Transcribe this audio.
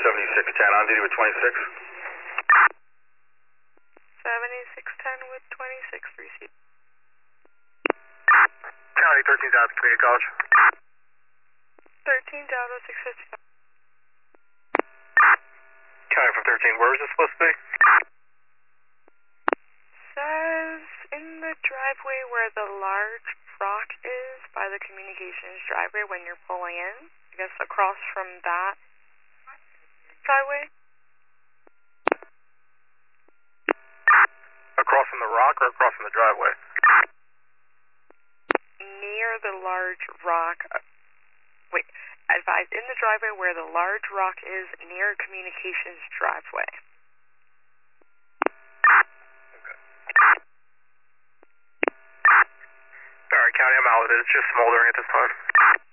7610 on duty with 26. 7610 with 26, receive. County 13 South Community College. 13 Delta 655. County from 13, where is this supposed to be? Says in the driveway where the large rock is, by the communications driveway when you're pulling in. I guess across from that driveway. Across from the rock or across from the driveway? Near the large rock. Wait, advise in the driveway where the large rock is near communications driveway. Alright, County, I'm out with it. It's just smoldering at this time.